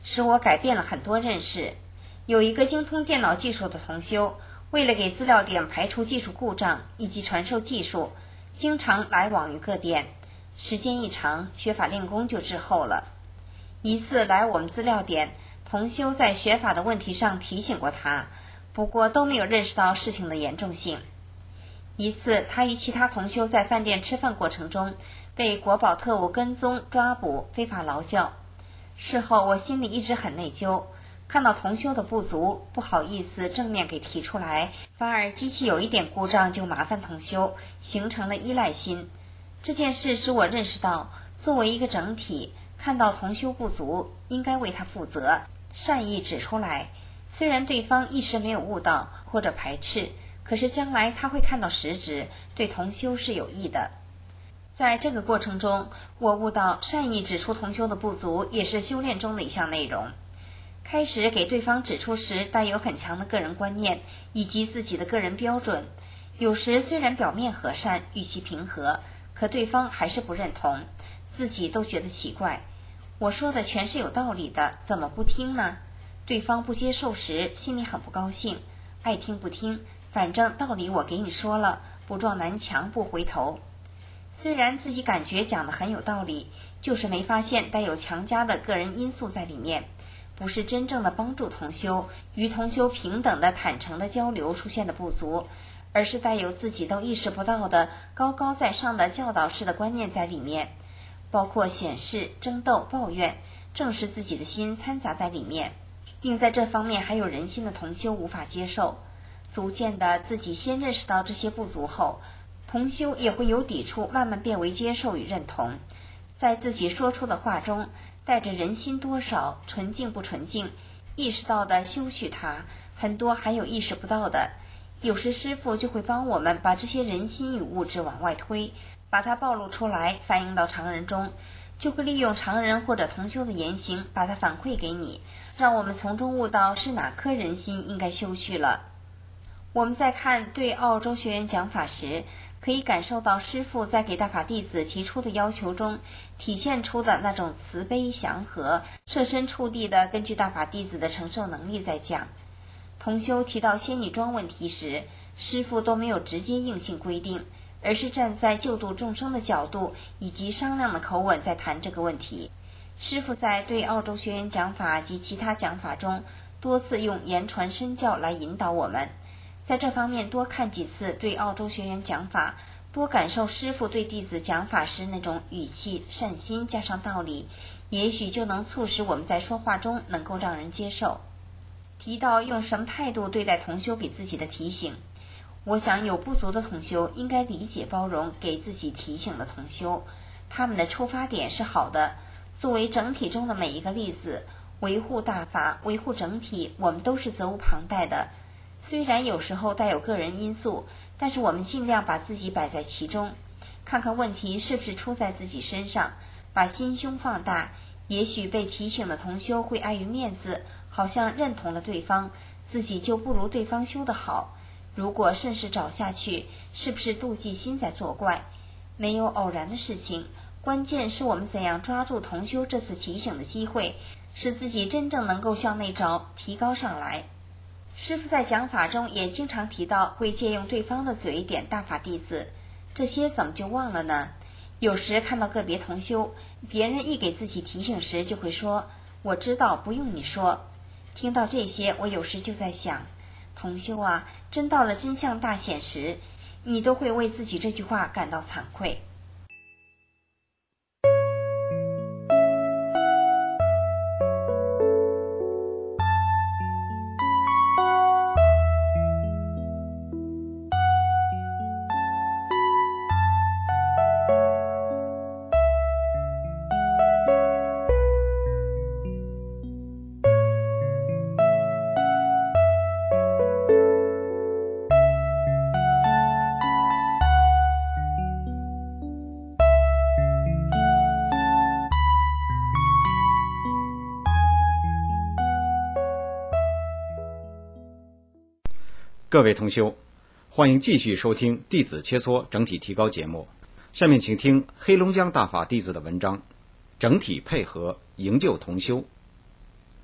使我改变了很多认识。有一个精通电脑技术的同修，为了给资料点排除技术故障以及传授技术，经常来往于各店。时间一长，学法练功就滞后了。一次来我们资料点，同修在学法的问题上提醒过他，不过都没有认识到事情的严重性。一次，他与其他同修在饭店吃饭过程中，被国保特务跟踪抓捕，非法劳教。事后我心里一直很内疚，看到同修的不足，不好意思正面给提出来，反而机器有一点故障就麻烦同修，形成了依赖心。这件事使我认识到，作为一个整体，看到同修不足，应该为他负责，善意指出来。虽然对方一时没有悟到或者排斥，可是将来他会看到实质，对同修是有益的。在这个过程中，我悟到善意指出同修的不足也是修炼中的一项内容。开始给对方指出时，带有很强的个人观念以及自己的个人标准，有时虽然表面和善，语气平和，可对方还是不认同，自己都觉得奇怪。我说的全是有道理的，怎么不听呢？对方不接受时，心里很不高兴，爱听不听，反正道理我给你说了，不撞南墙不回头。虽然自己感觉讲得很有道理，就是没发现带有强加的个人因素在里面，不是真正的帮助同修与同修平等的坦诚的交流出现的不足，而是带有自己都意识不到的高高在上的教导式的观念在里面，包括显示、争斗、抱怨，正是自己的心掺杂在里面，并在这方面还有人心的同修无法接受。逐渐的自己先认识到这些不足后，同修也会由抵触慢慢变为接受与认同，在自己说出的话中带着人心多少、纯净不纯净，意识到的修续它，很多还有意识不到的。有时师父就会帮我们把这些人心与物质往外推，把它暴露出来，反映到常人中，就会利用常人或者同修的言行把它反馈给你，让我们从中悟到是哪颗人心应该修续了。我们在看对澳洲学员讲法时，可以感受到师父在给大法弟子提出的要求中体现出的那种慈悲祥和，设身处地的根据大法弟子的承受能力在讲。同修提到仙女装问题时，师父都没有直接硬性规定，而是站在救度众生的角度以及商量的口吻在谈这个问题。师父在对澳洲学员讲法及其他讲法中多次用言传身教来引导我们，在这方面多看几次对澳洲学员讲法，多感受师父对弟子讲法时那种语气、善心加上道理，也许就能促使我们在说话中能够让人接受。提到用什么态度对待同修比自己的提醒，我想有不足的同修应该理解包容给自己提醒的同修，他们的出发点是好的。作为整体中的每一个例子，维护大法、维护整体，我们都是责无旁贷的。虽然有时候带有个人因素，但是我们尽量把自己摆在其中，看看问题是不是出在自己身上，把心胸放大。也许被提醒的同修会碍于面子，好像认同了对方，自己就不如对方修得好。如果顺势找下去，是不是妒忌心在作怪？没有偶然的事情，关键是我们怎样抓住同修这次提醒的机会，使自己真正能够向内找，提高上来。师父在讲法中也经常提到会借用对方的嘴点大法弟子，这些怎么就忘了呢？有时看到个别同修，别人一给自己提醒时就会说，我知道，不用你说。听到这些，我有时就在想，同修啊，真到了真相大显时，你都会为自己这句话感到惭愧。 各位同修，欢迎继续收听弟子切磋整体提高节目。下面请听黑龙江大法弟子的文章，整体配合营救同修。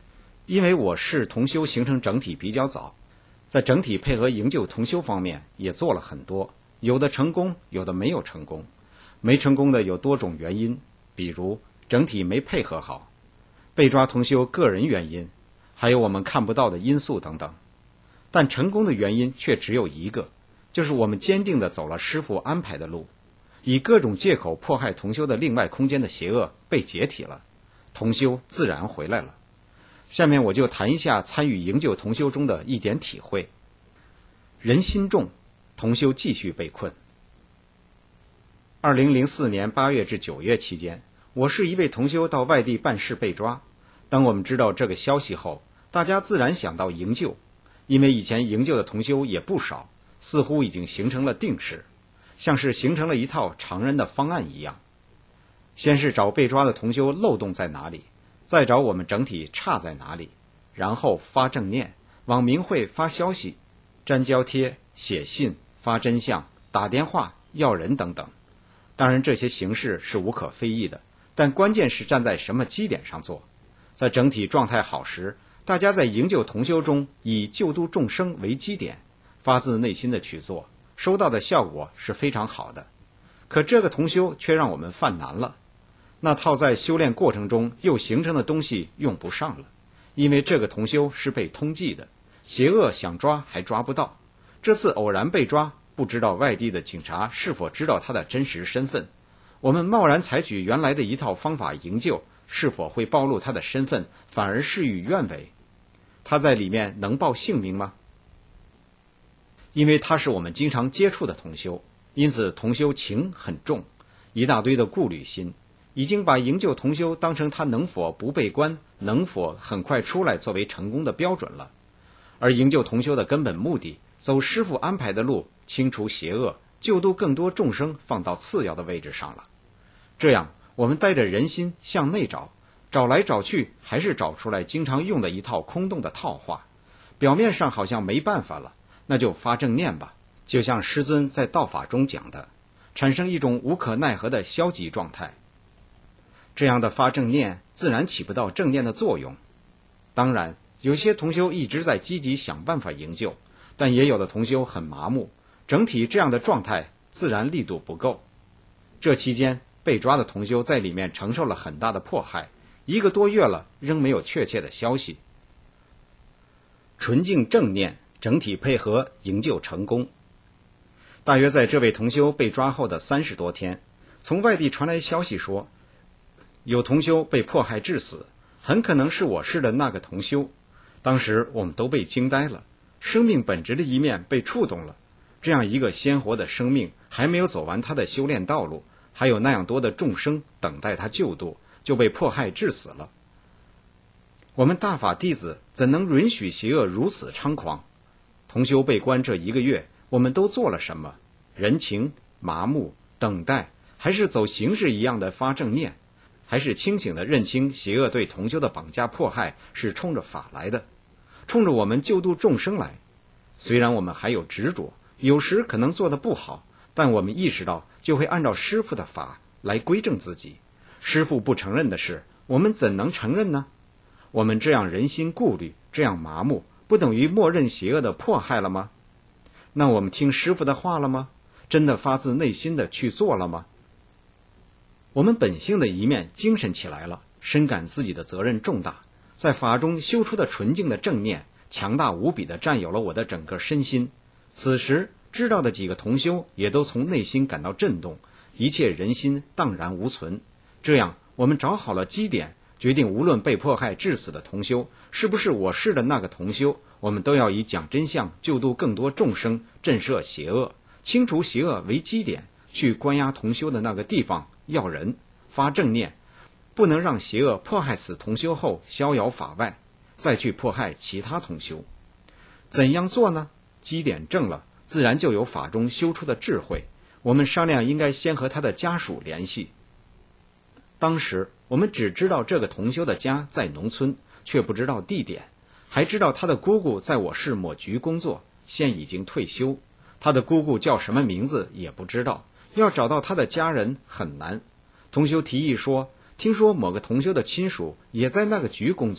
因为我市同修形成整体比较早，在整体配合营救同修方面也做了很多，有的成功，有的没有成功。没成功的有多种原因，比如整体没配合好，被抓同修个人原因，还有我们看不到的因素等等。但成功的原因却只有一个，就是我们坚定地走了师父安排的路，以各种借口迫害同修的另外空间的邪恶被解体了，同修自然回来了。下面我就谈一下参与营救同修中的一点体会。人心重，同修继续被困。二零零四年八月至九月期间，我是一位同修到外地办事被抓。当我们知道这个消息后，大家自然想到营救，因为以前营救的同修也不少，似乎已经形成了定式，像是形成了一套常人的方案一样。先是找被抓的同修漏洞在哪里，再找我们整体差在哪里，然后发正念，往明会发消息，粘胶贴、写信、发真相、打电话、要人等等。当然这些形式是无可非议的，但关键是站在什么基点上做。在整体状态好时，大家在营救同修中以救度众生为基点，发自内心的去做，收到的效果是非常好的。可这个同修却让我们犯难了，那套在修炼过程中又形成的东西用不上了，因为这个同修是被通缉的，邪恶想抓还抓不到。这次偶然被抓，不知道外地的警察是否知道他的真实身份，我们贸然采取原来的一套方法营救，是否会暴露他的身份，反而事与愿违。他在里面能报姓名吗？因为他是我们经常接触的同修，因此同修情很重，一大堆的顾虑心，已经把营救同修当成他能否不被关，能否很快出来作为成功的标准了。而营救同修的根本目的，走师父安排的路，清除邪恶，救度更多众生，放到次要的位置上了。这样我们带着人心向内找，找来找去还是找出来经常用的一套空洞的套话，表面上好像没办法了，那就发正念吧，就像师尊在道法中讲的，产生一种无可奈何的消极状态。这样的发正念自然起不到正念的作用。当然有些同修一直在积极想办法营救，但也有的同修很麻木，整体这样的状态自然力度不够。这期间被抓的同修在里面承受了很大的迫害，一个多月了，仍没有确切的消息。纯净正念，整体配合营救成功。大约在这位同修被抓后的三十多天，从外地传来消息说，有同修被迫害致死，很可能是我市的那个同修。当时我们都被惊呆了，生命本质的一面被触动了。这样一个鲜活的生命，还没有走完他的修炼道路，还有那样多的众生等待他救度，就被迫害致死了。我们大法弟子怎能允许邪恶如此猖狂？同修被关这一个月，我们都做了什么？人情、麻木、等待，还是走形式一样的发正念？还是清醒地认清邪恶对同修的绑架迫害是冲着法来的，冲着我们救度众生来？虽然我们还有执着，有时可能做得不好，但我们意识到就会按照师父的法来归正自己。师父不承认的事，我们怎能承认呢？我们这样人心顾虑，这样麻木，不等于默认邪恶的迫害了吗？那我们听师父的话了吗？真的发自内心的去做了吗？我们本性的一面精神起来了，深感自己的责任重大，在法中修出的纯净的正念，强大无比地占有了我的整个身心。此时知道的几个同修也都从内心感到震动，一切人心荡然无存。这样我们找好了基点，决定无论被迫害致死的同修是不是我市的那个同修，我们都要以讲真相救度更多众生，震慑邪恶，清除邪恶为基点，去关押同修的那个地方要人，发正念，不能让邪恶迫害死同修后逍遥法外，再去迫害其他同修。怎样做呢？基点正了，自然就有法中修出的智慧。我们商量应该先和他的家属联系。当时我们只知道这个同修的家在农村，却不知道地点，还知道他的姑姑在我市某局工作，现已经退休。他的姑姑叫什么名字也不知道，要找到他的家人很难。同修提议说，听说某个同修的亲属也在那个局工作，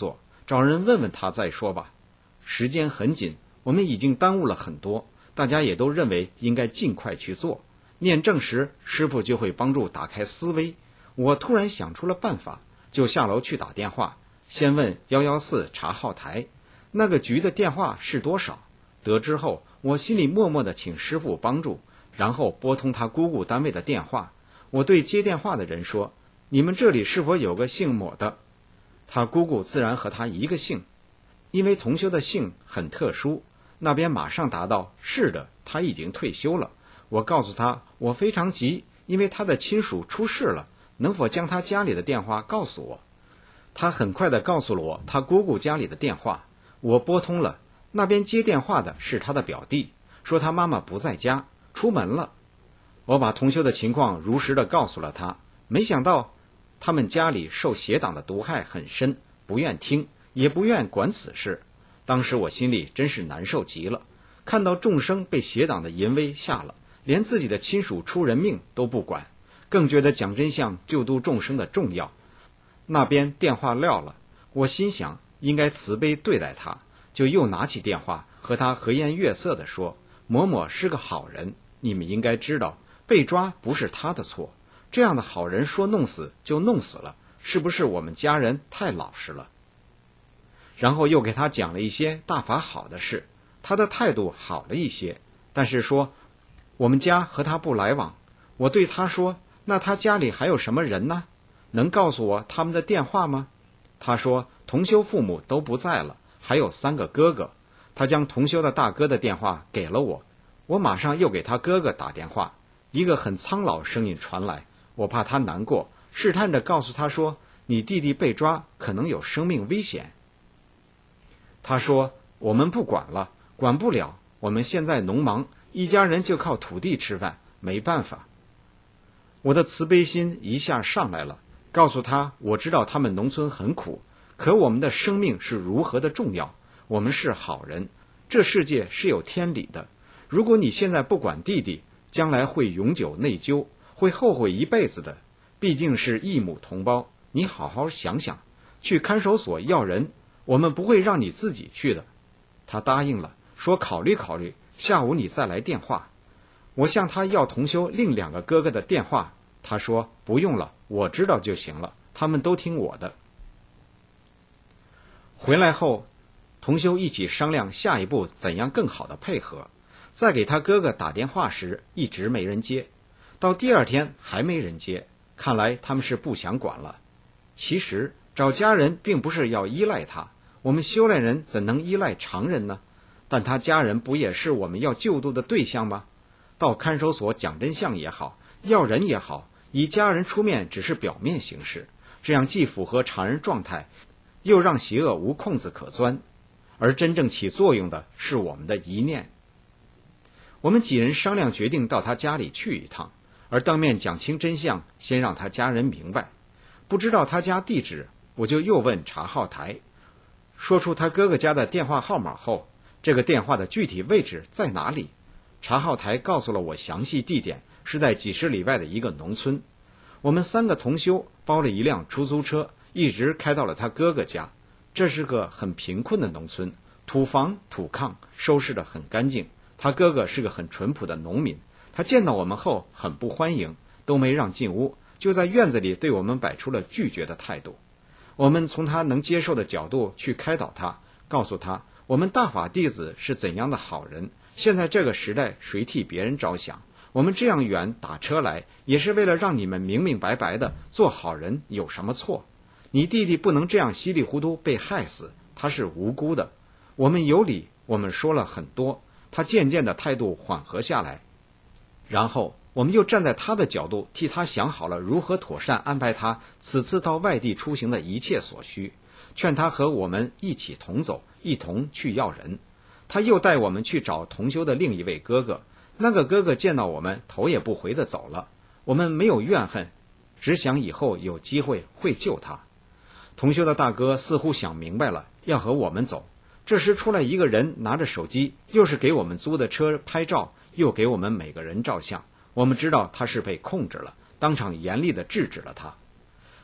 找人问问他再说吧。时间很紧，我们已经耽误了很多，大家也都认为应该尽快去做。念证时，师傅就会帮助打开思维。我突然想出了办法，就下楼去打电话，先问一一四查号台那个局的电话是多少。得知后，我心里默默地请师傅帮助，然后拨通他姑姑单位的电话。我对接电话的人说，你们这里是否有个姓某的？他姑姑自然和他一个姓，因为同修的姓很特殊，那边马上答道，是的，他已经退休了。我告诉他，我非常急，因为他的亲属出事了，能否将他家里的电话告诉我？他很快地告诉了我他姑姑家里的电话，我拨通了，那边接电话的是他的表弟，说他妈妈不在家，出门了。我把同修的情况如实地告诉了他，没想到他们家里受邪党的毒害很深，不愿听，也不愿管此事。当时我心里真是难受极了，看到众生被邪党的淫威吓了，连自己的亲属出人命都不管，更觉得讲真相救度众生的重要。那边电话撂了，我心想应该慈悲对待他，就又拿起电话和他和颜悦色地说，某某是个好人，你们应该知道，被抓不是他的错，这样的好人说弄死就弄死了，是不是我们家人太老实了？然后又给他讲了一些大法好的事，他的态度好了一些，但是说我们家和他不来往。我对他说，那他家里还有什么人呢？能告诉我他们的电话吗？他说同修父母都不在了，还有三个哥哥。他将同修的大哥的电话给了我，我马上又给他哥哥打电话，一个很苍老声音传来，我怕他难过，试探着告诉他说，你弟弟被抓，可能有生命危险。他说，我们不管了，管不了，我们现在农忙，一家人就靠土地吃饭，没办法。我的慈悲心一下上来了，告诉他，我知道他们农村很苦，可我们的生命是如何的重要，我们是好人，这世界是有天理的。如果你现在不管弟弟，将来会永久内疚，会后悔一辈子的。毕竟是异母同胞，你好好想想，去看守所要人，我们不会让你自己去的。他答应了，说考虑考虑，下午你再来电话。我向他要同修另两个哥哥的电话，他说不用了，我知道就行了，他们都听我的。回来后，同修一起商量下一步怎样更好的配合。在给他哥哥打电话时，一直没人接，到第二天还没人接，看来他们是不想管了。其实找家人并不是要依赖他，我们修炼人怎能依赖常人呢？但他家人不也是我们要救度的对象吗？到看守所讲真相也好，要人也好，以家人出面只是表面形式，这样既符合常人状态，又让邪恶无空子可钻，而真正起作用的是我们的一念。我们几人商量决定到他家里去一趟，而当面讲清真相，先让他家人明白。不知道他家地址，我就又问查号台，说出他哥哥家的电话号码后，这个电话的具体位置在哪里？查号台告诉了我详细地点，是在几十里外的一个农村。我们三个同修包了一辆出租车，一直开到了他哥哥家。这是个很贫困的农村，土房土炕，收拾得很干净。他哥哥是个很淳朴的农民，他见到我们后很不欢迎，都没让进屋，就在院子里对我们摆出了拒绝的态度。我们从他能接受的角度去开导他，告诉他我们大法弟子是怎样的好人，现在这个时代谁替别人着想，我们这样远打车来也是为了让你们明明白白的做好人有什么错。你弟弟不能这样稀里糊涂被害死，他是无辜的。我们有理，我们说了很多，他渐渐的态度缓和下来。然后我们又站在他的角度替他想好了如何妥善安排他此次到外地出行的一切所需，劝他和我们一起同走，一同去要人。他又带我们去找同修的另一位哥哥，那个哥哥见到我们头也不回地走了。我们没有怨恨，只想以后有机会会救他。同修的大哥似乎想明白了，要和我们走。这时出来一个人拿着手机，又是给我们租的车拍照，又给我们每个人照相。我们知道他是被控制了，当场严厉地制止了他。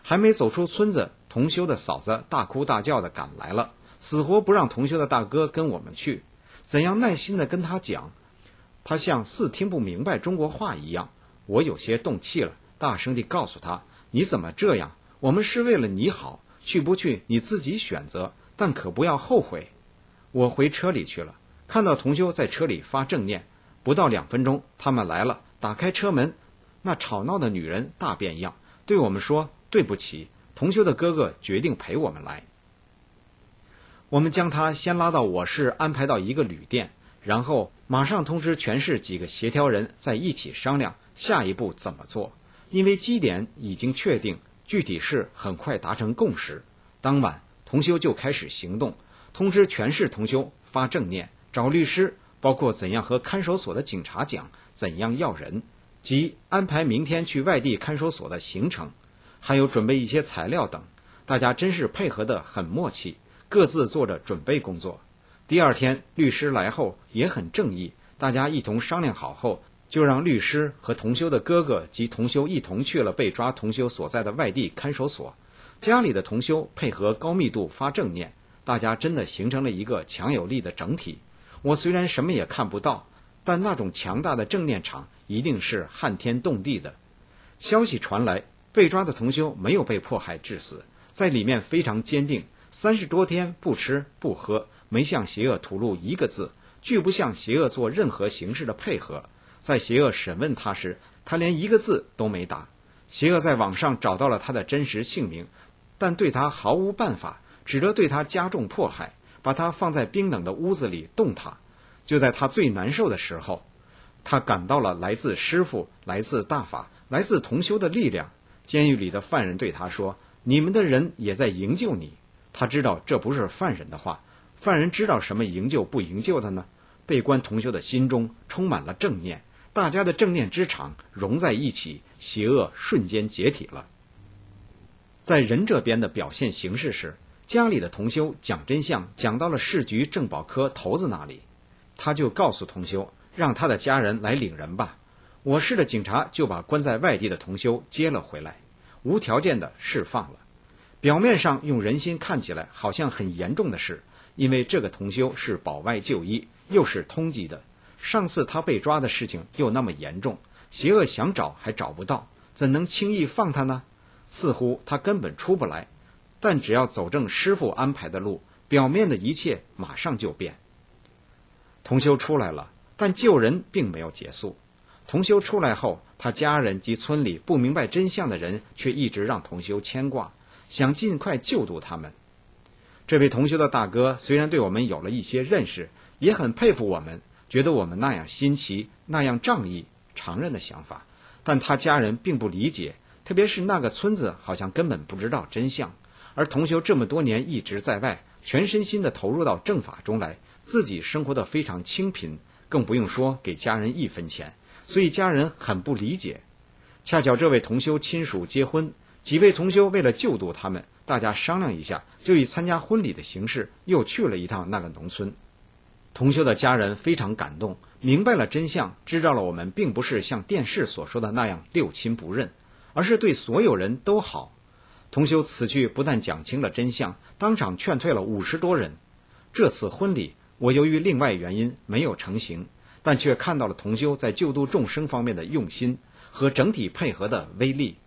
还没走出村子，同修的嫂子大哭大叫的赶来了，死活不让同修的大哥跟我们去。怎样耐心的跟他讲，他像似听不明白中国话一样。我有些动气了，大声地告诉他，你怎么这样？我们是为了你好，去不去你自己选择，但可不要后悔。我回车里去了，看到同修在车里发正念，不到两分钟他们来了，打开车门，那吵闹的女人大变样，对我们说，对不起，同修的哥哥决定陪我们来。我们将他先拉到我市，安排到一个旅店，然后马上通知全市几个协调人在一起商量下一步怎么做。因为基点已经确定，具体事很快达成共识。当晚同修就开始行动，通知全市同修发正念，找律师，包括怎样和看守所的警察讲，怎样要人，及安排明天去外地看守所的行程，还有准备一些材料等。大家真是配合得很默契，各自做着准备工作。第二天律师来后也很正义，大家一同商量好后，就让律师和同修的哥哥及同修一同去了被抓同修所在的外地看守所。家里的同修配合高密度发正念，大家真的形成了一个强有力的整体。我虽然什么也看不到，但那种强大的正念场一定是撼天动地的。消息传来，被抓的同修没有被迫害致死，在里面非常坚定，三十多天不吃不喝，没向邪恶吐露一个字，拒不向邪恶做任何形式的配合。在邪恶审问他时，他连一个字都没打。邪恶在网上找到了他的真实姓名，但对他毫无办法，只得对他加重迫害，把他放在冰冷的屋子里冻他。就在他最难受的时候，他感到了来自师父、来自大法、来自同修的力量。监狱里的犯人对他说，你们的人也在营救你。他知道这不是犯人的话，犯人知道什么营救不营救的呢？被关同修的心中充满了正念，大家的正念之场融在一起，邪恶瞬间解体了。在人这边的表现形式是，家里的同修讲真相讲到了市局政保科头子那里，他就告诉同修，让他的家人来领人吧。我市的警察就把关在外地的同修接了回来，无条件的释放了。表面上用人心看起来好像很严重的事，因为这个同修是保外就医，又是通缉的，上次他被抓的事情又那么严重，邪恶想找还找不到，怎能轻易放他呢？似乎他根本出不来，但只要走正师父安排的路，表面的一切马上就变。同修出来了，但救人并没有结束。同修出来后，他家人及村里不明白真相的人却一直让同修牵挂，想尽快救度他们。这位同修的大哥虽然对我们有了一些认识，也很佩服我们，觉得我们那样新奇，那样仗义，常人的想法，但他家人并不理解，特别是那个村子好像根本不知道真相。而同修这么多年一直在外，全身心地投入到正法中来，自己生活得非常清贫，更不用说给家人一分钱，所以家人很不理解。恰巧这位同修亲属结婚，几位同修为了救度他们，大家商量一下，就以参加婚礼的形式又去了一趟那个农村。同修的家人非常感动，明白了真相，知道了我们并不是像电视所说的那样六亲不认，而是对所有人都好。同修此去不但讲清了真相，当场劝退了五十多人。这次婚礼我由于另外原因没有成行，但却看到了同修在救度众生方面的用心和整体配合的威力。